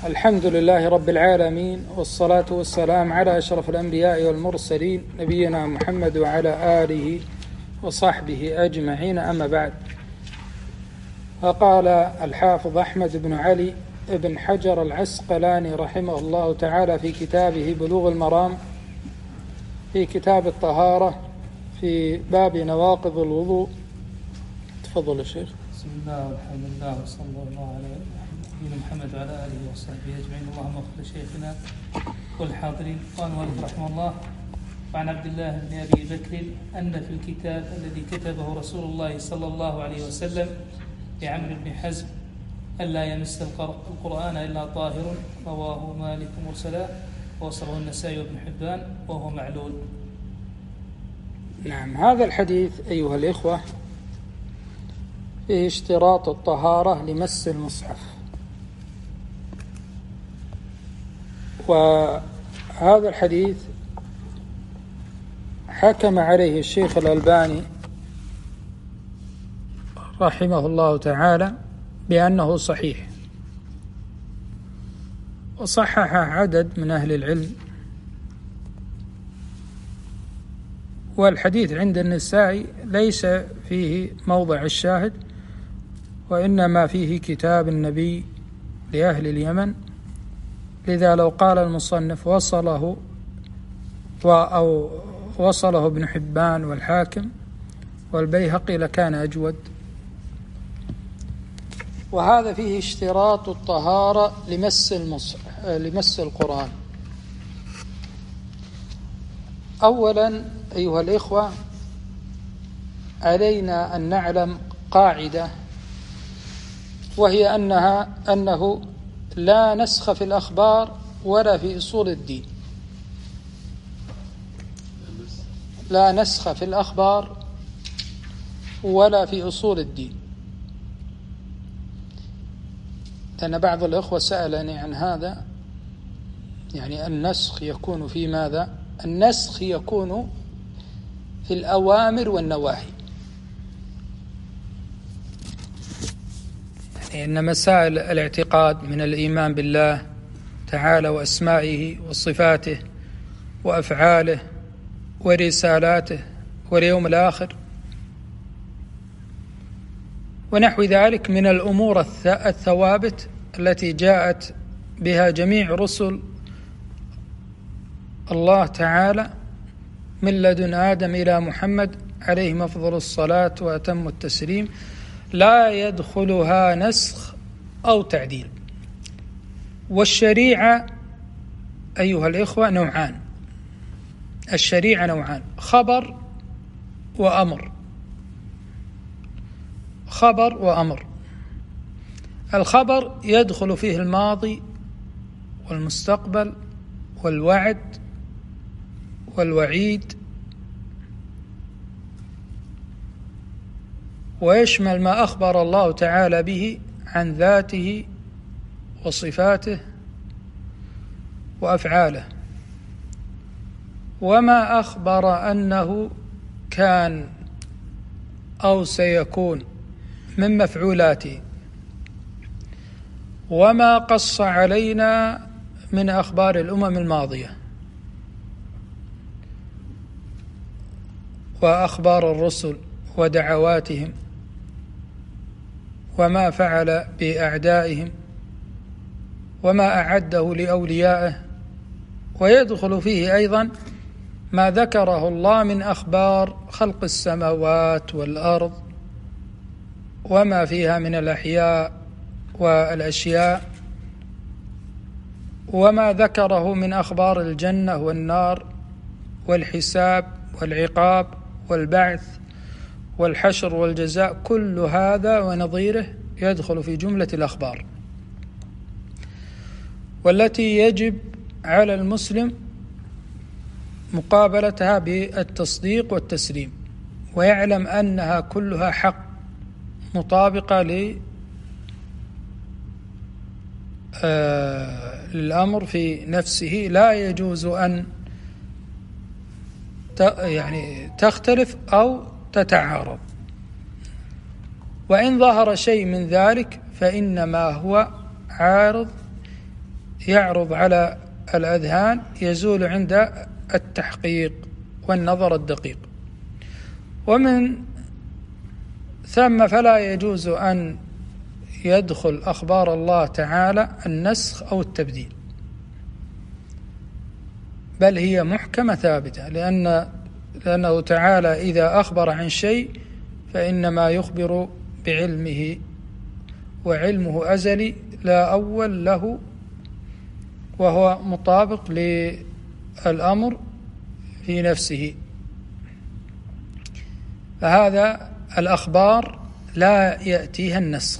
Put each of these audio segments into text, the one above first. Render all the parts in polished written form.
الحمد لله رب العالمين، والصلاة والسلام على أشرف الأنبياء والمرسلين نبينا محمد وعلى آله وصحبه أجمعين، أما بعد. فقال الحافظ أحمد بن علي بن حجر العسقلاني رحمه الله تعالى في كتابه بلوغ المرام في كتاب الطهارة في باب نواقض الوضوء. تفضل يا شيخ. بسم الله والحمد لله وصلى الله على نبينا محمد وعلى آله وصحبه أجمعين. اللهم اغفر لشيخنا والحاضرين. قال المؤلف رحمه الله: وعن عبد الله بن أبي بكر أن في الكتاب الذي كتبه رسول الله صلى الله عليه وسلم لعمرو بن حزم ألا يمس القرآن إلا طاهر، رواه مالك مرسلا ووصله النسائي وابن حبان وهو معلول. نعم، هذا الحديث أيها الإخوة فيه اشتراط الطهارة لمس المصحف، وهذا الحديث حكم عليه الشيخ الألباني رحمه الله تعالى بأنه صحيح، وصحح عدد من أهل العلم. والحديث عند النسائي ليس فيه موضع الشاهد، وإنما فيه كتاب النبي لأهل اليمن، لذا لو قال المصنف وصله أو وصله ابن حبان والحاكم والبيهقي لكان أجود. وهذا فيه اشتراط الطهارة لمس القرآن. أولا أيها الإخوة، علينا أن نعلم قاعدة، وهي أنه لا نسخ في الأخبار ولا في أصول الدين. لا نسخ في الأخبار ولا في أصول الدين، لأن بعض الأخوة سألني عن هذا. يعني النسخ يكون في ماذا؟ النسخ يكون في الأوامر والنواهي، يعني أن مسائل الاعتقاد من الإيمان بالله تعالى وأسمائه وصفاته وأفعاله ورسالاته واليوم الآخر ونحو ذلك من الأمور الثوابت التي جاءت بها جميع رسل الله تعالى من لدن آدم إلى محمد عليهم أفضل الصلاة وأتم التسليم، لا يدخلها نسخ أو تعديل. والشريعة أيها الإخوة نوعان. الشريعة نوعان: خبر وأمر. خبر وأمر. الخبر يدخل فيه الماضي والمستقبل والوعد والوعيد، ويشمل ما أخبر الله تعالى به عن ذاته وصفاته وأفعاله، وما أخبر أنه كان أو سيكون من مفعولاته، وما قص علينا من أخبار الأمم الماضية وأخبار الرسل ودعواتهم وما فعل بأعدائهم وما أعده لأوليائه. ويدخل فيه أيضا ما ذكره الله من أخبار خلق السماوات والأرض وما فيها من الأحياء والأشياء، وما ذكره من أخبار الجنة والنار والحساب والعقاب والبعث والحشر والجزاء. كل هذا ونظيره يدخل في جملة الأخبار، والتي يجب على المسلم مقابلتها بالتصديق والتسليم، ويعلم أنها كلها حق مطابقة للأمر في نفسه، لا يجوز أن تختلف أو تتعارض. وإن ظهر شيء من ذلك فإنما هو عارض يعرض على الأذهان يزول عند التحقيق والنظر الدقيق. ومن ثم فلا يجوز أن يدخل أخبار الله تعالى النسخ أو التبديل، بل هي محكمة ثابتة، لأنه تعالى إذا أخبر عن شيء فإنما يخبر بعلمه، وعلمه أزلي لا أول له، وهو مطابق للأمر في نفسه. فهذا الأخبار لا يأتيها النسخ.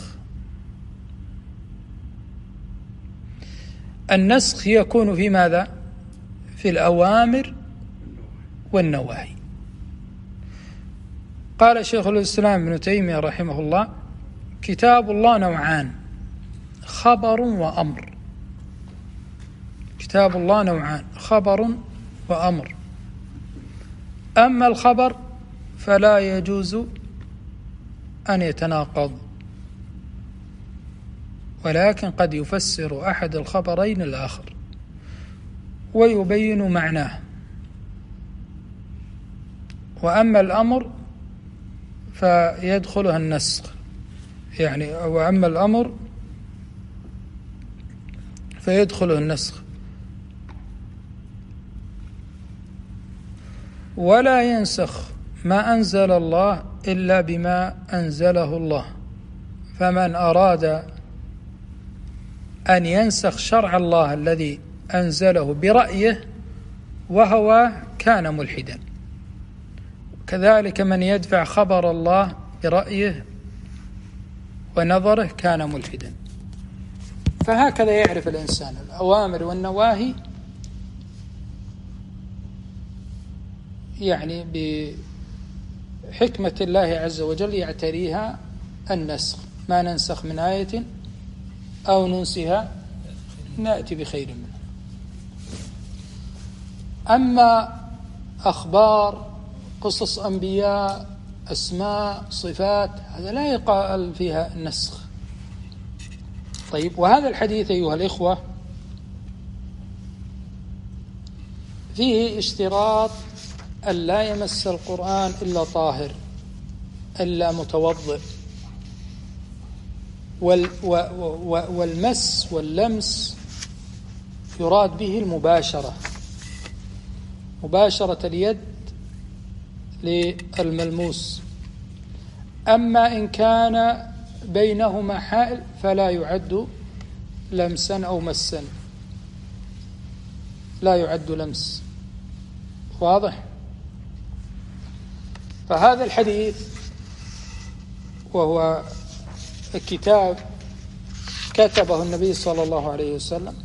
النسخ يكون في ماذا؟ في الأوامر والنواهي. قال شيخ الإسلام ابن تيمية رحمه الله: كتاب الله نوعان، خبر وأمر. كتاب الله نوعان، خبر وأمر. أما الخبر فلا يجوز أن يتناقض، ولكن قد يفسر أحد الخبرين الآخر ويبين معناه. وأما الأمر فيدخلها النسخ، وأما الأمر فيدخله النسخ. ولا ينسخ ما أنزل الله إلا بما أنزله الله، فمن أراد أن ينسخ شرع الله الذي أنزله برأيه وهو كان ملحدا. كذلك من يدفع خبر الله برأيه ونظره كان ملحدا. فهكذا يعرف الإنسان الأوامر والنواهي، بحكمة الله عز وجل يعتريها النسخ، ما ننسخ من آية أو ننسها نأتي بخير منها. أما أخبار، قصص أنبياء، أسماء، صفات، هذا لا يقال فيها النسخ. طيب، وهذا الحديث أيها الإخوة فيه اشتراط أن لا يمس القرآن إلا طاهر، إلا متوضئ. والمس واللمس يراد به المباشرة، مباشرة اليد للملموس. أما إن كان بينهما حائل فلا يعد لمسا أو مسا، لا يعد لمس. واضح؟ فهذا الحديث وهو كتاب كتبه النبي صلى الله عليه وسلم،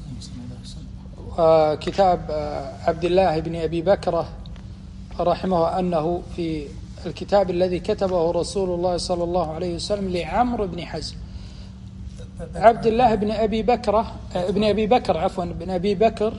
كتاب عبد الله بن أبي بكر رحمه، أنه في الكتاب الذي كتبه رسول الله صلى الله عليه وسلم لعمرو بن حزم. عبد الله بن أبي بكر بن أبي بكر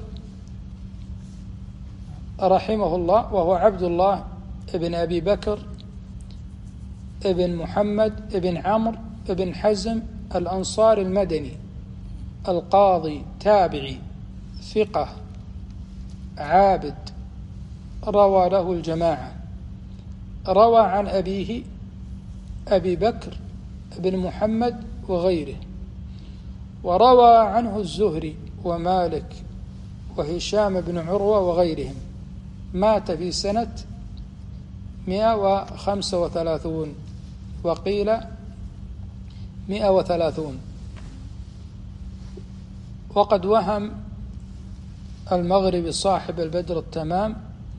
رحمه الله، وهو عبد الله بن أبي بكر ابن محمد ابن عمرو ابن حزم الأنصاري المدني، القاضي، تابعي، ثقة، عابد، روى له الجماعة. روى عن أبيه أبي بكر بن محمد وغيره، وروى عنه الزهري ومالك وهشام بن عروة وغيرهم. مات في سنة 135 وقيل 130. وقد وهم المغربي صاحب البدر التمام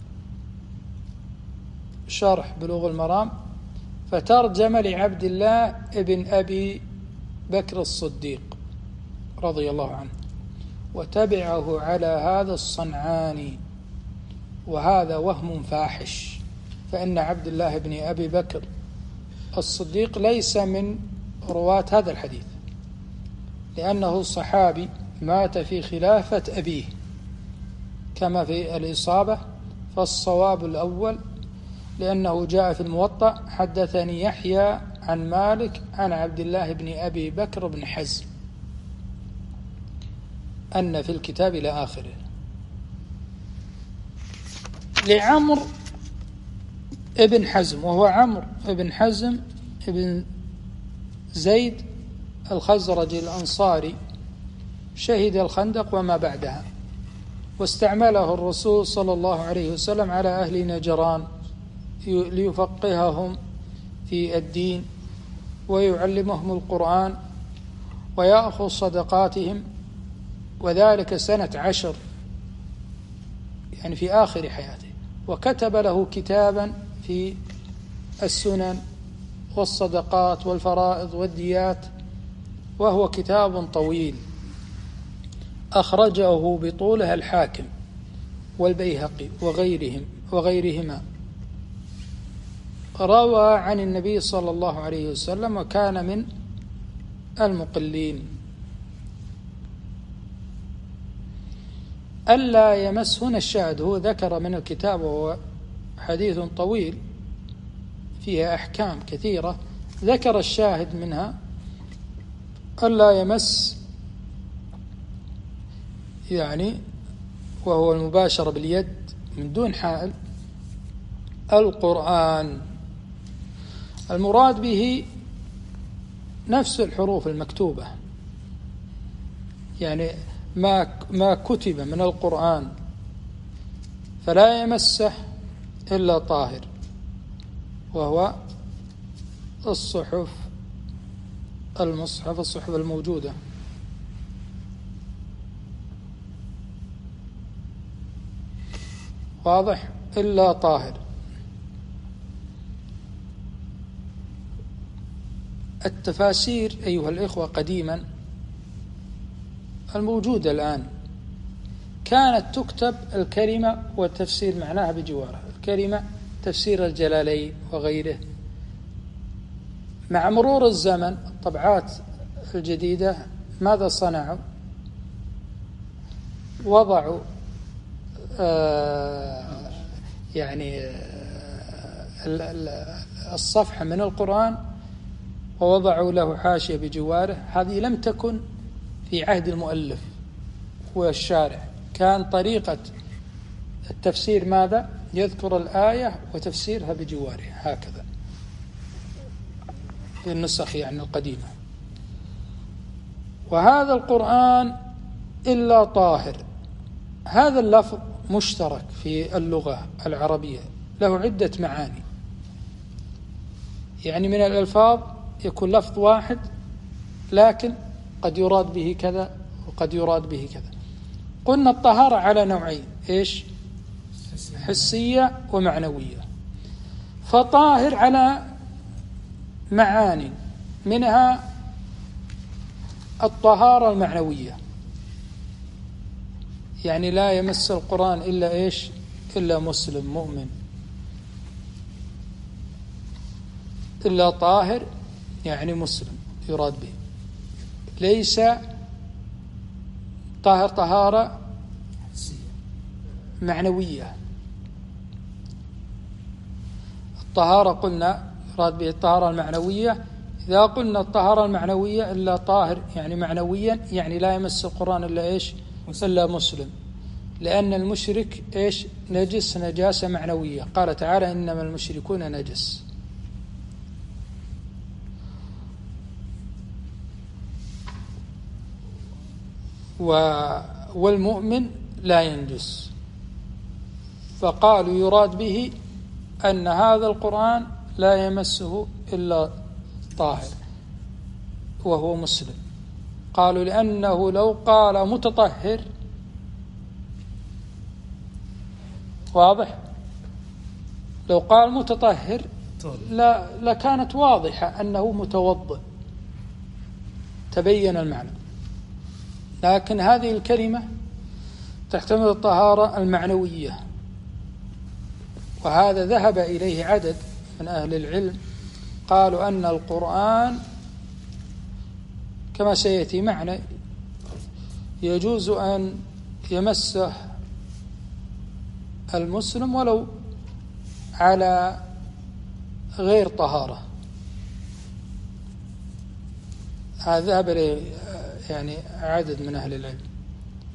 شرح بلوغ المرام فترجم لعبد الله ابن أبي بكر الصديق رضي الله عنه، وتبعه على هذا الصنعاني، وهذا وهم فاحش، فإن عبد الله بن أبي بكر الصديق ليس من رواة هذا الحديث، لأنه صحابي مات في خلافة أبيه كما في الإصابة. فالصواب الأول، لأنه جاء في الموطأ: حدثني يحيى عن مالك عن عبد الله بن أبي بكر بن حزم. أن في الكتاب إلى آخره. لعمرو ابن حزم، وهو عمرو ابن حزم ابن زيد الخزرجي الأنصاري، شهد الخندق وما بعدها، واستعمله الرسول صلى الله عليه وسلم على أهل نجران ليفقههم في الدين ويعلمهم القرآن ويأخذ صدقاتهم، وذلك سنة 10 يعني في آخر حياته. وكتب له كتابا في السنن والصدقات والفرائض والديات، وهو كتاب طويل أخرجه بطولها الحاكم والبيهقي وغيرهما. روى عن النبي صلى الله عليه وسلم وكان من المقلين. ألا يمس، هنا الشاهد، هو ذكر من الكتاب وهو حديث طويل فيها أحكام كثيرة، ذكر الشاهد منها ألا يمس، يعني وهو المباشرة باليد من دون حائل، القرآن. المراد به نفس الحروف المكتوبة، يعني ما كتب من القرآن فلا يمسه إلا طاهر، وهو الصحف الموجودة. واضح؟ إلا طاهر. التفاسير أيها الإخوة قديما الموجودة الآن كانت تكتب الكلمة والتفسير معناها بجوارها، الكلمة تفسير الجلالين وغيره. مع مرور الزمن الطبعات الجديدة ماذا صنعوا؟ وضعوا الصفحة من القرآن ووضعوا له حاشية بجواره. هذه لم تكن في عهد المؤلف والشارع، كان طريقة التفسير ماذا؟ يذكر الآية وتفسيرها بجوارها هكذا في النسخ يعني القديمة. وهذا القرآن إلا طاهر، هذا اللفظ مشترك في اللغة العربية، له عدة معاني، يعني من الألفاظ يكون لفظ واحد لكن قد يراد به كذا وقد يراد به كذا. قلنا الطهارة على نوعين، إيش؟ حسية ومعنوية. فطاهر على معاني، منها الطهارة المعنوية، يعني لا يمس القرآن إلا إيش؟ إلا مسلم مؤمن. إلا طاهر يعني مسلم يراد به، ليس طاهر طهارة معنوية. الطهارة قلنا يراد به الطهارة المعنوية. إذا قلنا الطهارة المعنوية إلا طاهر يعني معنويا، يعني لا يمس القرآن إلا إيش؟ إلا مسلم، لأن المشرك إيش؟ نجس نجاسة معنوية. قال تعالى إنما المشركون نجس. والمؤمن لا ينجس، فقالوا يراد به أن هذا القرآن لا يمسه إلا طاهر وهو مسلم. قالوا لأنه لو قال متطهر، واضح؟ لو قال متطهر لكانت واضحة أنه متوضئ، تبين المعنى. لكن هذه الكلمة تحتمل الطهارة المعنوية، وهذا ذهب إليه عدد من أهل العلم، قالوا أن القرآن كما سيأتي معنا يجوز أن يمسه المسلم ولو على غير طهارة. هذا ذهب إليه يعني عدد من أهل العلم.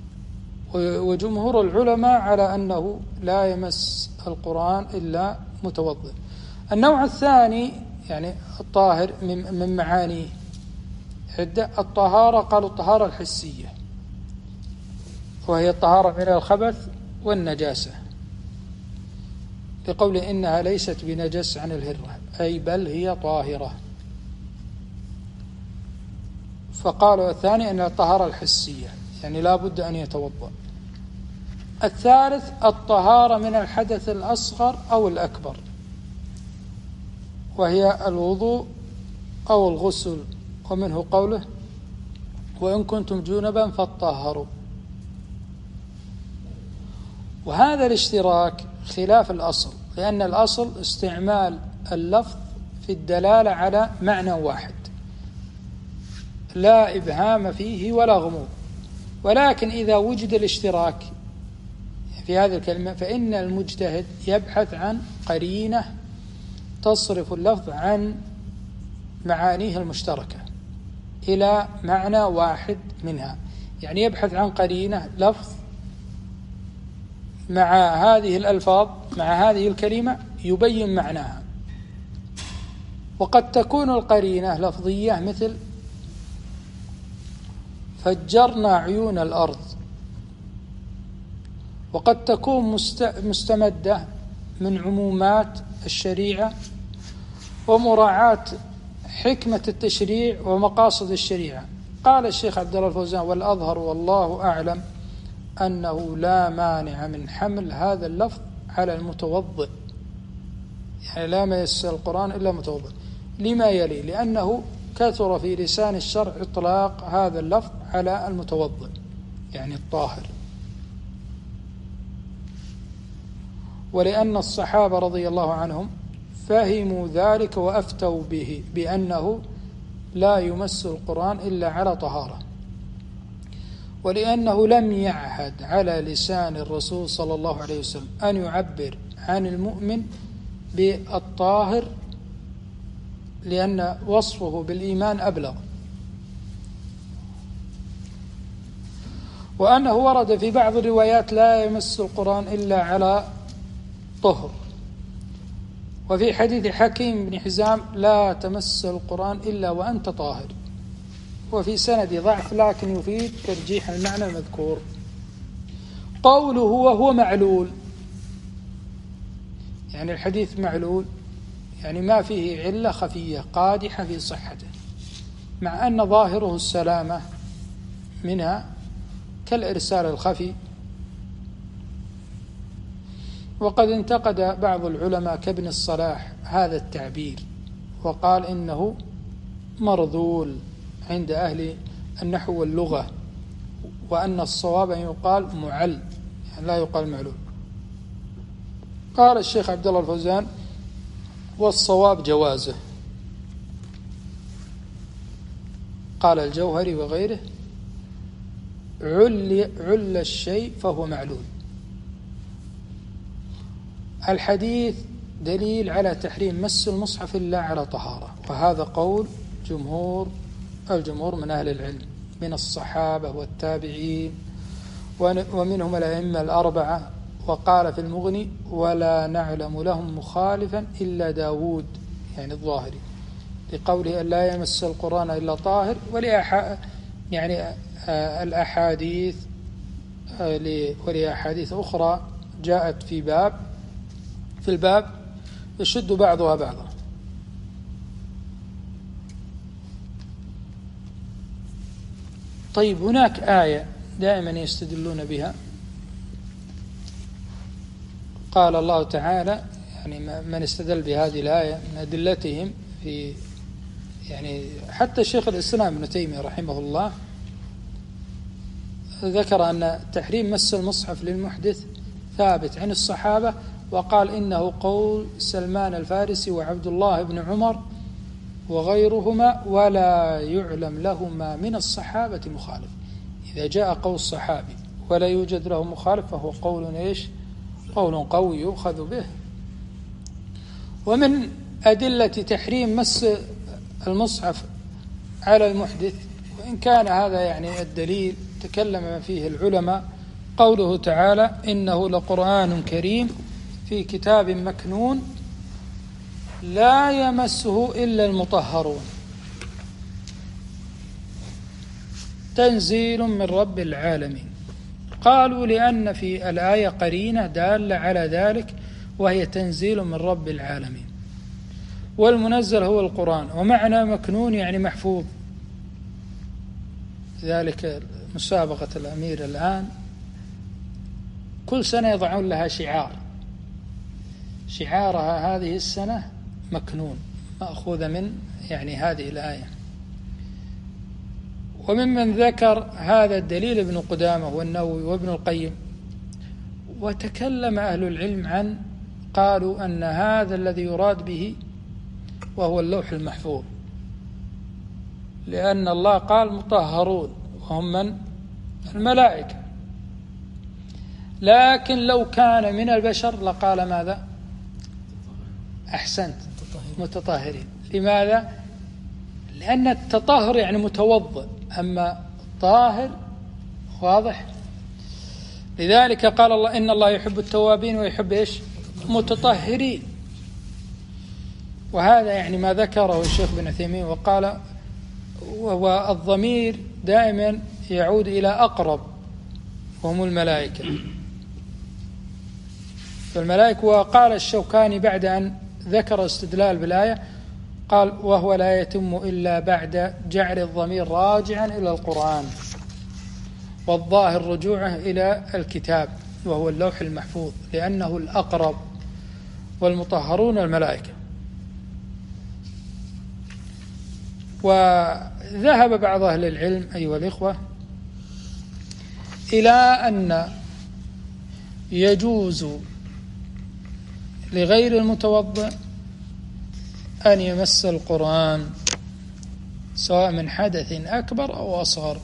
وجمهور العلماء على أنه لا يمس القرآن إلا متوضئ. النوع الثاني يعني الطاهر من معانيه عدة. الطهارة قالوا الطهارة الحسية، وهي الطهارة من الخبث والنجاسة، بقول إنها ليست بنجس عن الهرة، أي بل هي طاهرة. فقالوا الثاني أن الطهارة الحسية يعني لا بد أن يتوضأ. الثالث الطهارة من الحدث الأصغر أو الأكبر، وهي الوضوء أو الغسل، ومنه قوله وإن كنتم جنبا فاطهروا. وهذا الاشتراك خلاف الأصل، لأن الأصل استعمال اللفظ في الدلالة على معنى واحد لا إبهام فيه ولا غموض. ولكن إذا وجد الاشتراك في هذه الكلمة فإن المجتهد يبحث عن قرينة تصرف اللفظ عن معانيه المشتركة إلى معنى واحد منها، يعني يبحث عن قرينة لفظ مع هذه الألفاظ مع هذه الكلمة يبين معناها. وقد تكون القرينة لفظية مثل فجرنا عيون الأرض، وقد تكون مستمدة من عمومات الشريعة ومراعاة حكمة التشريع ومقاصد الشريعة. قال الشيخ عبد الله الفوزان والأظهر والله أعلم أنه لا مانع من حمل هذا اللفظ على المتوضئ، يعني لا يمس القرآن إلا متوضئ، لما يلي: لأنه كثر في لسان الشرع إطلاق هذا اللفظ على المتوضئ يعني الطاهر، ولأن الصحابة رضي الله عنهم فهموا ذلك وأفتوا به بأنه لا يمس القرآن إلا على طهارة، ولأنه لم يعهد على لسان الرسول صلى الله عليه وسلم أن يعبر عن المؤمن بالطاهر، لأن وصفه بالإيمان أبلغ. وأنه ورد في بعض الروايات لا يمس القرآن إلا على طهر، وفي حديث حكيم بن حزام لا تمس القرآن إلا وأنت طاهر، وفي سند ضعف لكن يفيد ترجيح المعنى المذكور. قوله وهو معلول، يعني الحديث معلول يعني ما فيه علة خفية قادحة في صحته، مع أن ظاهره السلامة منها كالإرسال الخفي. وقد انتقد بعض العلماء كابن الصلاح هذا التعبير وقال إنه مرذول عند أهل النحو واللغة، وأن الصواب أن يقال معل يعني لا يقال معلول. قال الشيخ عبد الله الفوزان والصواب جوازه. قال الجوهري وغيره عل الشيء فهو معلول. الحديث دليل على تحريم مس المصحف إلا على طهارة، وهذا قول الجمهور من أهل العلم من الصحابة والتابعين ومنهم الأئمة الأربعة. وقال في المغني ولا نعلم لهم مخالفا إلا داود يعني الظاهري لقوله أن لا يمس القرآن إلا طاهر، يعني الأحاديث ولأحاديث أخرى جاءت في الباب يشد بعضها بعضا. طيب هناك آية دائما يستدلون بها، قال الله تعالى يعني من استدل بهذه الآية من أدلتهم في يعني حتى الشيخ الإسلام ابن تيمية رحمه الله ذكر أن تحريم مس المصحف للمحدث ثابت عن الصحابة، وقال إنه قول سلمان الفارسي وعبد الله بن عمر وغيرهما ولا يعلم لهما من الصحابة مخالف. إذا جاء قول الصحابي ولا يوجد له مخالف فهو قول قوي يؤخذ به. ومن أدلة تحريم مس المصحف على المحدث، وإن كان هذا يعني الدليل تكلم فيه العلماء قوله تعالى: إنه لقرآن كريم في كتاب مكنون لا يمسه إلا المطهرون تنزيل من رب العالمين. قالوا لأن في الآية قرينة دالة على ذلك، وهي تنزيل من رب العالمين، والمنزل هو القرآن، ومعنى مكنون يعني محفوظ. ذلك مسابقة الأمير الآن كل سنة يضعون لها شعارها هذه السنة مكنون، مأخوذة من هذه الآية. وممن ذكر هذا الدليل ابن قدامة والنووي وابن القيم. وتكلم أهل العلم قالوا أن هذا الذي يراد به وهو اللوح المحفوظ، لأن الله قال مطهرون وهم من؟ الملائكة. لكن لو كان من البشر لقال ماذا؟ أحسنت، متطهرين. لماذا؟ لأن التطهر يعني متوضئ، أما طاهر واضح. لذلك قال الله: إن الله يحب التوابين ويحب إيش؟ متطهرين. وهذا ما ذكره الشيخ بن عثيمين، وقال: والضمير دائما يعود إلى أقرب، وهم الملائكة. فالملائكة. وقال الشوكاني بعد أن ذكر استدلال بالآية قال: وهو لا يتم إلا بعد جعل الضمير راجعا إلى القرآن، والظاهر رجوعه إلى الكتاب وهو اللوح المحفوظ، لأنه الأقرب، والمطهرون الملائكة. وذهب بعض أهل العلم أيها الإخوة إلى أن يجوز لغير المتوضئ أن يمس القرآن سواء من حدث أكبر أو أصغر.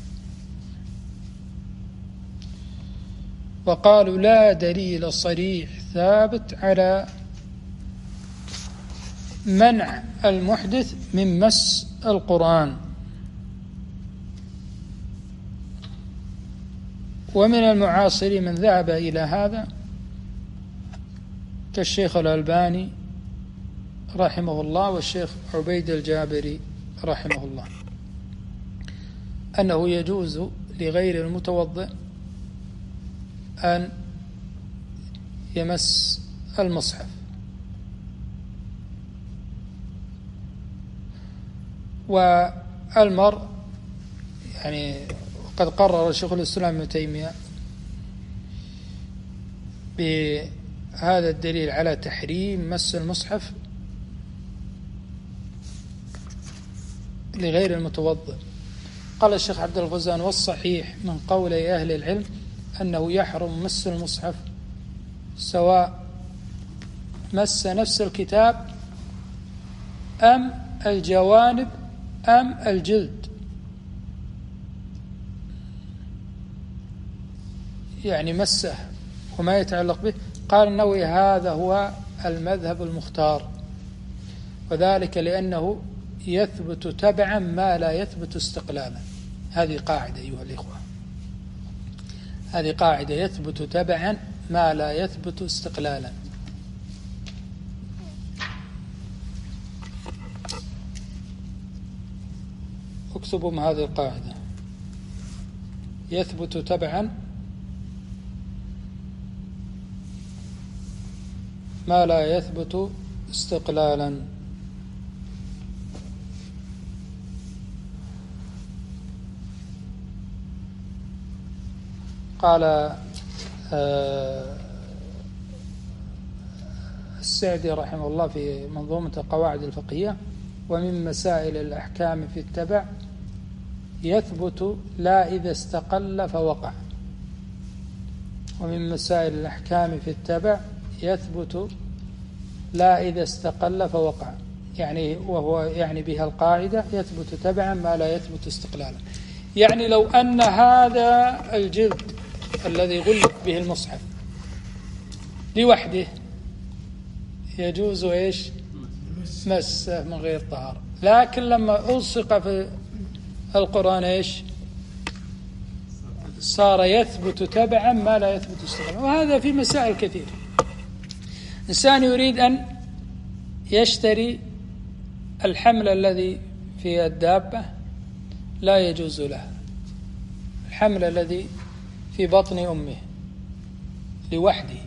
وقالوا: لا دليل صريح ثابت على منع المحدث من مس القرآن. ومن المعاصرين من ذهب إلى هذا كالشيخ الألباني رحمه الله والشيخ عبيد الجابري رحمه الله، أنه يجوز لغير المتوضئ أن يمس المصحف. والمرء قد قرر الشيخ الإسلام ابن تيمية بهذا الدليل على تحريم مس المصحف لغير المتوضئ. قال الشيخ عبد الغزان: والصحيح من قولي أهل العلم أنه يحرم مس المصحف سواء مس نفس الكتاب أم الجوانب أم الجلد، مسه وما يتعلق به. قال النووي: هذا هو المذهب المختار، وذلك لأنه يثبت تبعا ما لا يثبت استقلالا. هذه قاعدة أيها الإخوة، هذه قاعدة: يثبت تبعا ما لا يثبت استقلالا. اكتبوا من هذه القاعدة: يثبت تبعا ما لا يثبت استقلالا. قال السعدي رحمه الله في منظومة القواعد الفقهية: ومن مسائل الأحكام في التبع يثبت لا إذا استقل فوقع. ومن مسائل الأحكام في التبع يثبت لا إذا استقل فوقع، وهو بها القاعدة: يثبت تبعا ما لا يثبت استقلالا. لو أن هذا الجلد الذي غلف به المصحف لوحده يجوز إيش؟ مسه من غير طهارة، لكن لما ألصق في القرآن إيش؟ صار يثبت تبعا ما لا يثبت استقلالا. وهذا في مسائل كثيرة. إنسان يريد أن يشتري الحمل الذي في الدابة لا يجوز له، الحمل الذي في بطن أمه لوحده.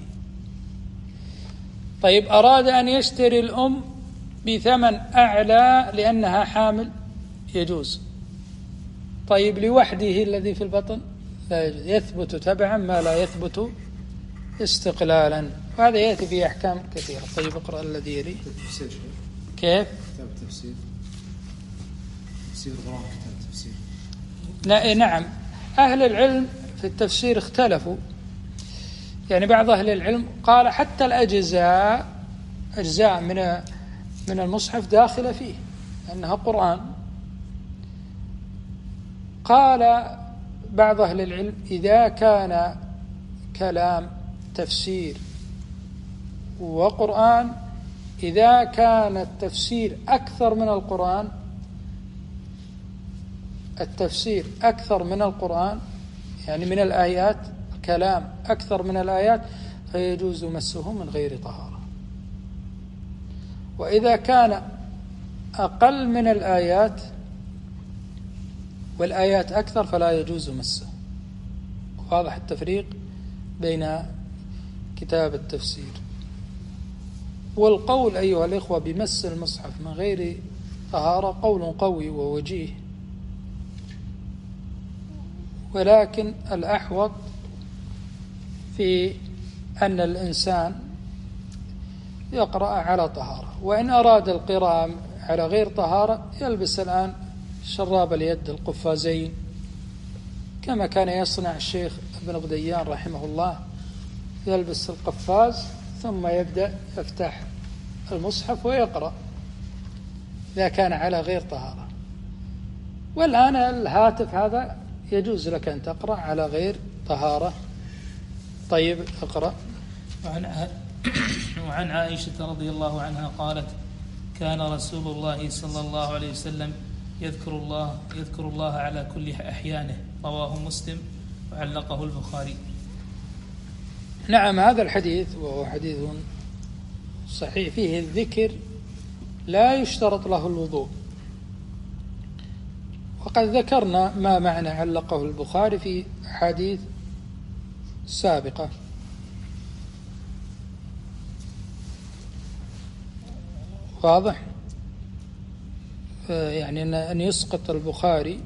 طيب أراد أن يشتري الأم بثمن أعلى لأنها حامل، يجوز. طيب لوحده الذي في البطن لا يجوز، يثبت تبعا ما لا يثبت استقلالا. وهذا يأتي في أحكام كثيرة. طيب اقرأ الذي يلي. كيف؟ كتاب التفسير، تفسير القرآن، كتاب التفسير. نعم، أهل العلم في التفسير اختلفوا. يعني بعض أهل العلم قال حتى الأجزاء من المصحف داخلة فيه أنها قرآن. قال بعض أهل العلم إذا كان كلام تفسير وقرآن، إذا كان التفسير أكثر من القرآن، التفسير أكثر من القرآن، يعني من الآيات كلام أكثر من الآيات، فيجوز مسه من غير طهارة. وإذا كان أقل من الآيات والآيات أكثر فلا يجوز مسه. واضح التفريق بين كتاب التفسير. والقول أيها الإخوة بمس المصحف من غير طهارة قول قوي ووجيه، ولكن الأحوط في أن الإنسان يقرأ على طهارة، وإن أراد القراءة على غير طهارة يلبس الآن شراب اليد القفازين كما كان يصنع الشيخ ابن غديان رحمه الله، يلبس القفاز ثم يبدأ يفتح المصحف ويقرأ إذا كان على غير طهارة. والآن الهاتف هذا يجوز لك أن تقرأ على غير طهارة. طيب اقرأ. وعن عائشة رضي الله عنها قالت كان رسول الله صلى الله عليه وسلم يذكر الله على كل أحيانه، رواه مسلم وعلقه البخاري. نعم، هذا الحديث وهو حديث صحيح فيه الذكر لا يشترط له الوضوء، وقد ذكرنا ما معنى علقه البخاري في حديث سابقة. واضح؟ يعني أن يسقط البخاري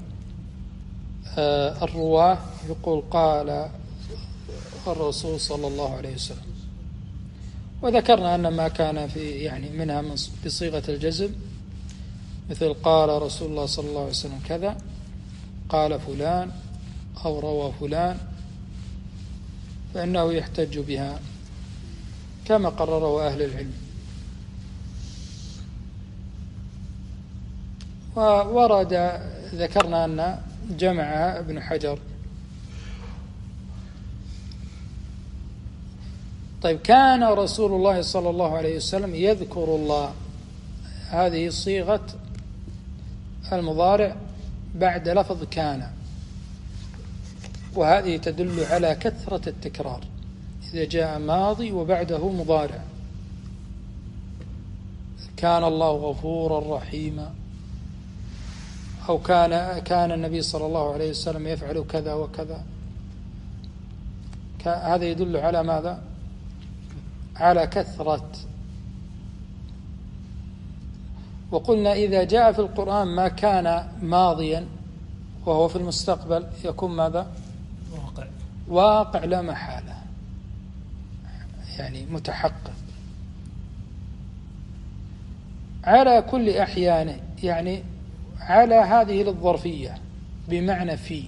الرواه، يقول قال الرسول صلى الله عليه وسلم. وذكرنا أن ما كان في يعني منها بصيغة الجزم، مثل قال رسول الله صلى الله عليه وسلم كذا، قال فلان أو روى فلان، فإنه يحتج بها كما قرره أهل العلم. وورد ذكرنا أن جمعها ابن حجر. طيب كان رسول الله صلى الله عليه وسلم يذكر الله، هذه صيغة المضارع بعد لفظ كان، وهذه تدل على كثرة التكرار إذا جاء ماضي وبعده مضارع. كان الله غفورا رحيما، أو كان النبي صلى الله عليه وسلم يفعل كذا وكذا، هذا يدل على ماذا؟ على كثرة. وقلنا إذا جاء في القرآن ما كان ماضيا وهو في المستقبل يكون ماذا؟ واقع لا محالة، يعني متحقق. على كل أحيانه، يعني على هذه للظرفية بمعنى في.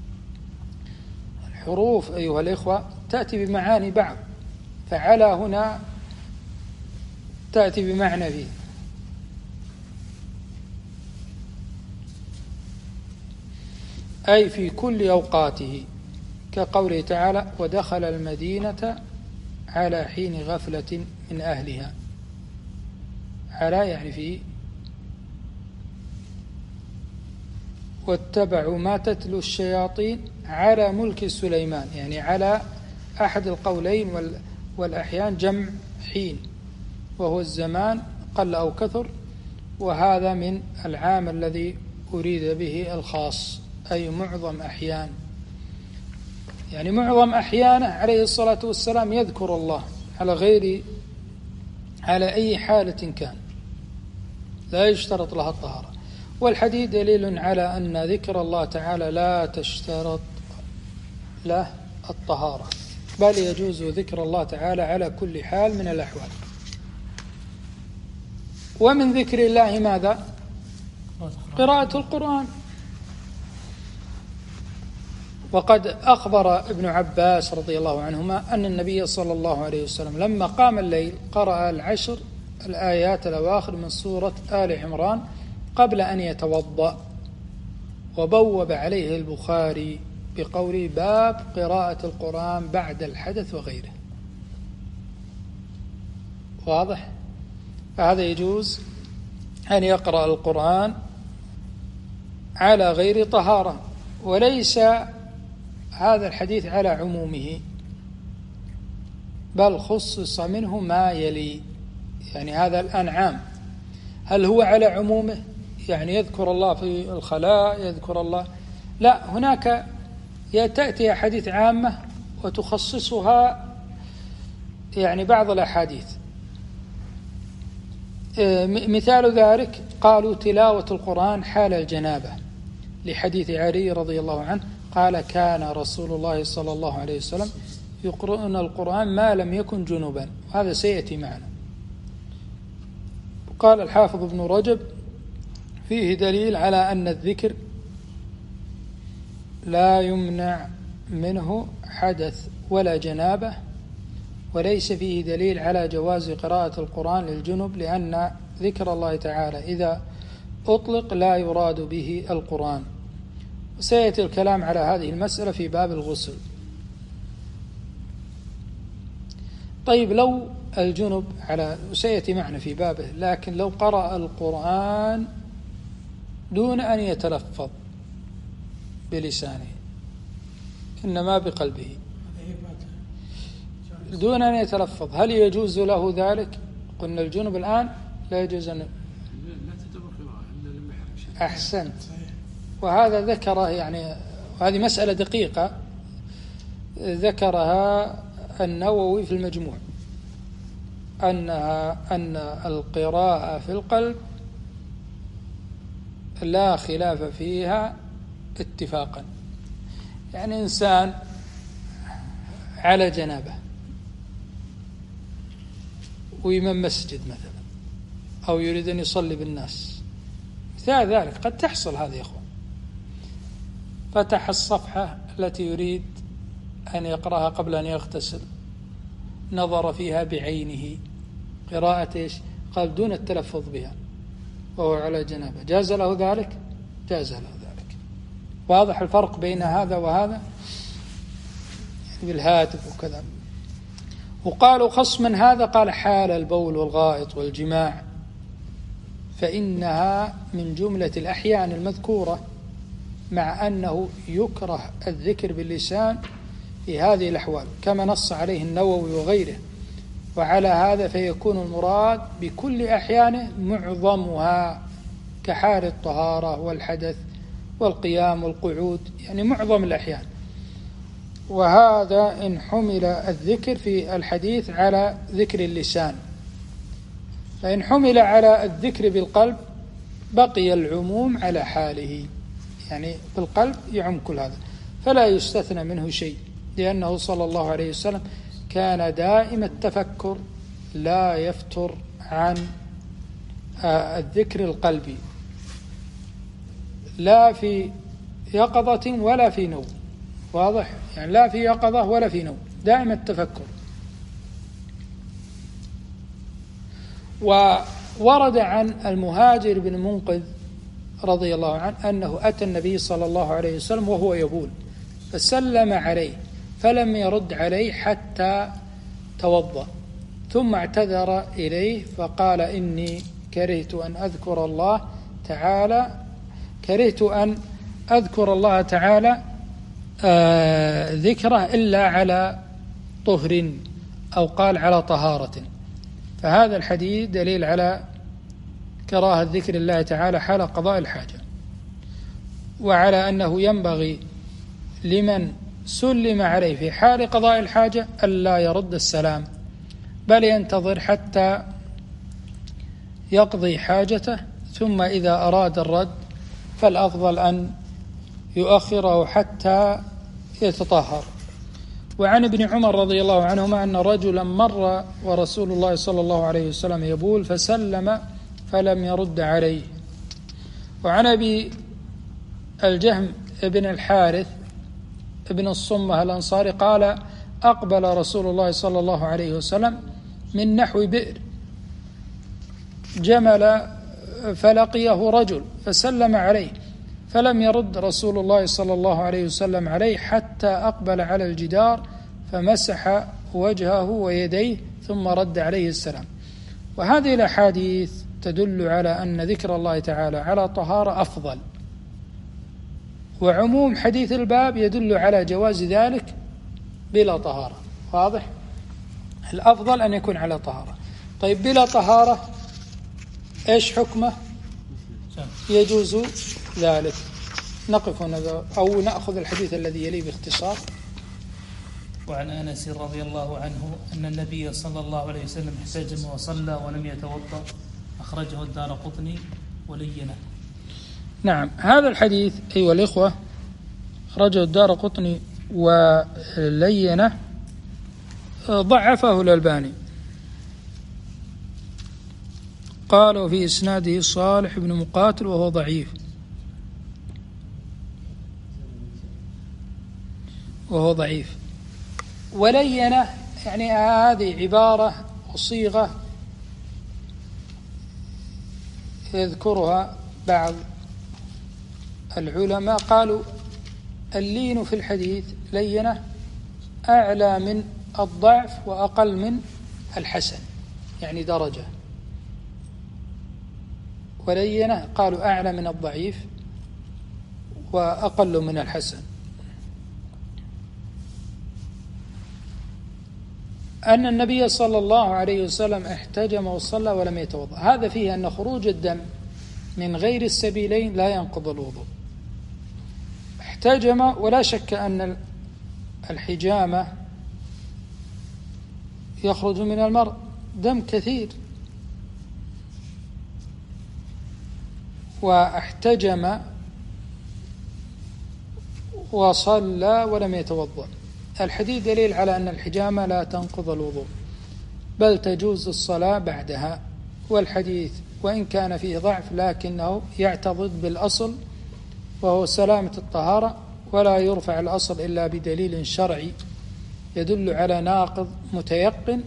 الحروف أيها الإخوة تأتي بمعاني بعض، فعلى هنا تأتي بمعنى في. أي في كل أوقاته، كقوله تعالى ودخل المدينة على حين غفلة من أهلها. على يعني في. واتبعوا ما تتلو الشياطين على ملك سليمان، يعني على أحد القولين، والأحيان جمع حين، وهو الزمان قل أو كثر، وهذا من العام الذي أريد به الخاص، أي معظم أحيان، يعني معظم أحيانه عليه الصلاة والسلام يذكر الله على أي حالة كان، لا يشترط لها الطهارة. والحديث دليل على أن ذكر الله تعالى لا تشترط له الطهارة، بل يجوز ذكر الله تعالى على كل حال من الأحوال. ومن ذكر الله ماذا؟ قراءة القرآن. وقد أخبر ابن عباس رضي الله عنهما أن النبي صلى الله عليه وسلم لما قام الليل قرأ 10 الآيات الأواخر من سورة آل عمران قبل أن يتوضأ، وبوب عليه البخاري بقوله باب قراءة القرآن بعد الحدث وغيره. واضح؟ فهذا يجوز أن يقرأ القرآن على غير طهارة، وليس هذا الحديث على عمومه، بل خصص منه ما يلي، يعني هذا الأنعام. هل هو على عمومه يعني يذكر الله في الخلاء، يذكر الله؟ لا، هناك تأتي أحاديث عامة وتخصصها يعني بعض الأحاديث. مثال ذلك قالوا تلاوة القرآن حال الجنابة، لحديث علي رضي الله عنه قال كان رسول الله صلى الله عليه وسلم يقرؤون القرآن ما لم يكن جنبا، وهذا سيأتي معنا. قال الحافظ ابن رجب فيه دليل على أن الذكر لا يمنع منه حدث ولا جنابة، وليس فيه دليل على جواز قراءة القرآن للجنب، لأن ذكر الله تعالى إذا أطلق لا يراد به القرآن. وسيأتي الكلام على هذه المسألة في باب الغسل. طيب لو الجنب سيأتي معنا في بابه، لكن لو قرأ القرآن دون أن يتلفظ بلسانه إنما بقلبه، دون أن يتلفظ، هل يجوز له ذلك؟ قلنا الجنب الآن لا يجوز أن أحسنت. وهذا ذكره، يعني هذه مسألة دقيقة ذكرها النووي في المجموع، أن القراءة في القلب لا خلاف فيها اتفاقا. يعني إنسان على جنابه وإمام مسجد مثلا، أو يريد أن يصلي بالناس، مثال ذلك قد تحصل هذه يا أخوان، فتح الصفحة التي يريد أن يقرأها قبل أن يغتسل، نظر فيها بعينه قراءة إيش؟ قال دون التلفظ بها وهو على جنابه، جاز له ذلك؟ جاز له ذلك. واضح الفرق بين هذا وهذا بالهاتف وكذا. وقالوا خص من هذا، قال حال البول والغائط والجماع، فإنها من جملة الأحيان المذكورة، مع أنه يكره الذكر باللسان في هذه الأحوال كما نص عليه النووي وغيره. وعلى هذا فيكون المراد بكل أحيانه معظمها، كحال الطهارة والحدث والقيام والقعود، يعني معظم الأحيان. وهذا إن حمل الذكر في الحديث على ذكر اللسان، فإن حمل على الذكر بالقلب بقي العموم على حاله، يعني بالقلب يعم كل هذا، فلا يستثنى منه شيء، لأنه صلى الله عليه وسلم كان دائم التفكر لا يفتر عن الذكر القلبي، لا في يقظة ولا في نوم. واضح؟ يعني لا في يقظة ولا في نوم، دائما التفكر. وورد عن المهاجر بن منقذ رضي الله عنه أنه أتى النبي صلى الله عليه وسلم وهو يبول، فسلم عليه فلم يرد عليه حتى توضأ، ثم اعتذر إليه فقال إني كرهت أن أذكر الله تعالى ذكره إلا على طهر أو قال على طهارة، فهذا الحديث دليل على كراهة ذكر الله تعالى حال قضاء الحاجة، وعلى أنه ينبغي لمن سلم عليه في حال قضاء الحاجة ألا يرد السلام، بل ينتظر حتى يقضي حاجته، ثم إذا أراد الرد فالأفضل أن يؤخره حتى يتطهر. وعن ابن عمر رضي الله عنهما أن رجلا مر ورسول الله صلى الله عليه وسلم يبول فسلم فلم يرد عليه. وعن أبي الجهم ابن الحارث ابن الصمة الأنصاري قال أقبل رسول الله صلى الله عليه وسلم من نحو بئر جمل فلقيه رجل فسلم عليه فلم يرد رسول الله صلى الله عليه وسلم عليه حتى أقبل على الجدار فمسح وجهه ويديه ثم رد عليه السلام. وهذه الأحاديث تدل على أن ذكر الله تعالى على طهارة أفضل، وعموم حديث الباب يدل على جواز ذلك بلا طهارة. واضح؟ الأفضل أن يكون على طهارة. طيب بلا طهارة إيش حكمه؟ يجوز ذلك. نقف هنا أو نأخذ الحديث الذي يليه باختصار. وعن أنس رضي الله عنه أن النبي صلى الله عليه وسلم احتجم وصلى ولم يتوضأ، أخرجه الدارقطني ولينه. نعم، هذا الحديث أيها الإخوة أخرجه الدارقطني ولينه، ضعفه الألباني، قالوا في إسناده صالح بن مقاتل وهو ضعيف، ولينه يعني هذه عبارة وصيغة يذكرها بعض العلماء، قالوا اللين في الحديث لينه أعلى من الضعف وأقل من الحسن، يعني درجة، ولينه قالوا أعلى من الضعيف وأقل من الحسن. أن النبي صلى الله عليه وسلم احتجم وصلى ولم يتوضأ، هذا فيه أن خروج الدم من غير السبيلين لا ينقض الوضوء. احتجم، ولا شك أن الحجامة يخرج من المرء دم كثير، واحتجم وصلى ولم يتوضأ. الحديث دليل على أن الحجامة لا تنقض الوضوء، بل تجوز الصلاة بعدها. والحديث وإن كان فيه ضعف لكنه يعتضد بالأصل وهو سلامة الطهارة، ولا يرفع الأصل إلا بدليل شرعي يدل على ناقض متيقن،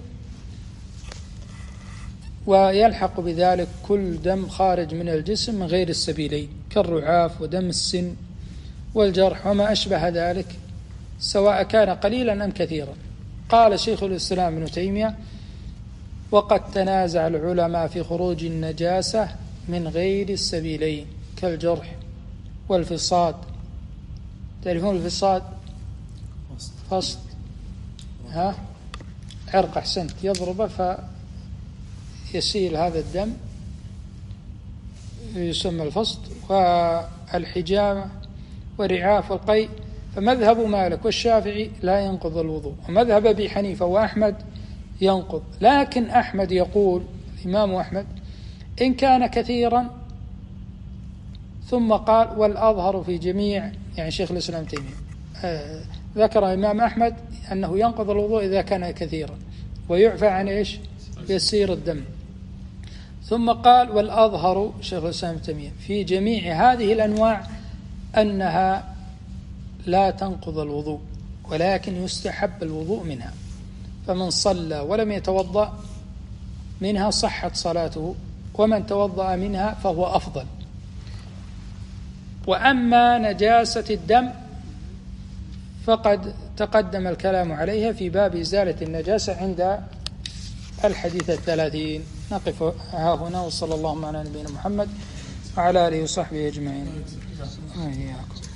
ويلحق بذلك كل دم خارج من الجسم من غير السبيلين كالرعاف ودم السن والجرح وما أشبه ذلك، سواء كان قليلا أم كثيرا. قال شيخ الإسلام ابن تيمية: وقد تنازع العلماء في خروج النجاسة من غير السبيلين كالجرح والفصاد. تعرفون الفصاد؟ فصد، عرق، أحسنت، يضربه فيسيل هذا الدم يسمى الفصد. والحجامة والرعاف والقيء، فمذهب مالك والشافعي لا ينقض الوضوء، ومذهب أبي حنيفة وأحمد ينقض. لكن أحمد يقول، الإمام أحمد، إن كان كثيرا، ثم قال: والأظهر في جميع، يعني شيخ الإسلام تيمية ذكر الإمام أحمد أنه ينقض الوضوء إذا كان كثيرا ويعفى عن إيش؟ يسير الدم. ثم قال: والأظهر شيخ الإسلام تيمية في جميع هذه الأنواع أنها لا تنقض الوضوء، ولكن يستحب الوضوء منها، فمن صلى ولم يتوضأ منها صحت صلاته، ومن توضأ منها فهو أفضل. وأما نجاسة الدم فقد تقدم الكلام عليها في باب إزالة النجاسة عند الحديث 30. نقف ها هنا، وصلى الله على نبينا محمد وعلى آله وصحبه أجمعين.